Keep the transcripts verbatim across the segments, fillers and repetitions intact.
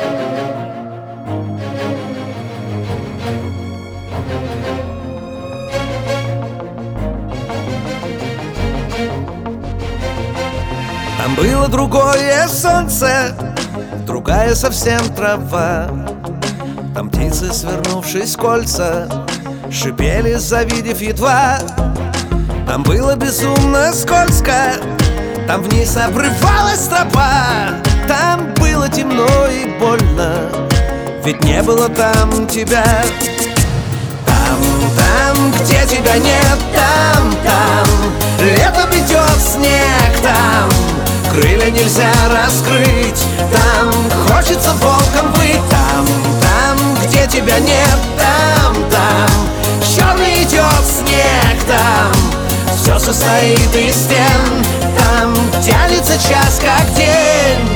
Там было другое солнце, другая совсем трава. Там птицы, свернувшись в кольца, шипели, завидев едва. Там было безумно скользко, там вниз обрывалась тропа. Там было темно и больно, ведь не было там тебя. Там, там, где тебя нет, там, там летом идет снег, там крылья нельзя раскрыть, там хочется волком быть. Там, там, где тебя нет, там, там черный идет снег, там все состоит из стен, там тянется час как день.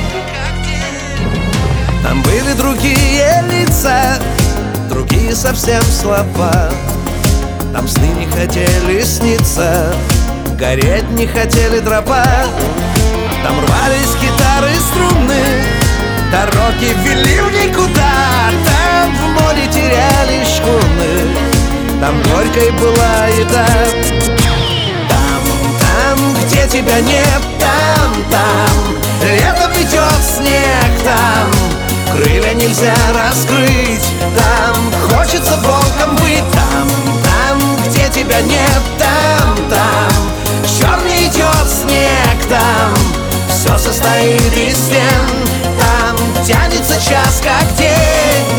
Там были другие лица, другие совсем слова. Там сны не хотели сниться, гореть не хотели дрова. Там рвались гитары, струны, дороги вели в никуда. Там в море терялись шхуны, там горькой была еда. Там, там, где тебя нет, там, там летом идет снег, там крылья нельзя раскрыть, там хочется волком быть. Там, там, где тебя нет, там, там черный идет снег, там все состоит из стен, там тянется час как день.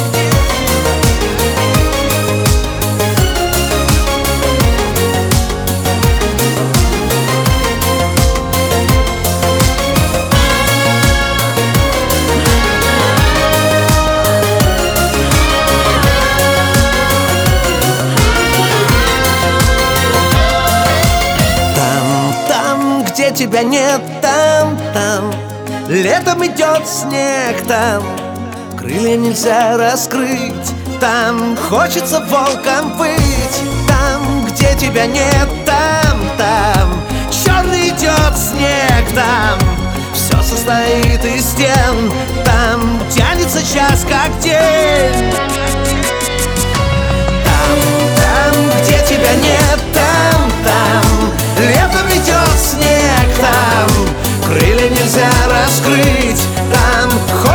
Где тебя нет, там, там летом идет снег, там крылья нельзя раскрыть, там хочется волком быть. Там, где тебя нет, там, там черный идет снег, там все состоит из стен, там тянется час как день. Там, там, где тебя нет, там, там летом идет снег, там крылья нельзя раскрыть, там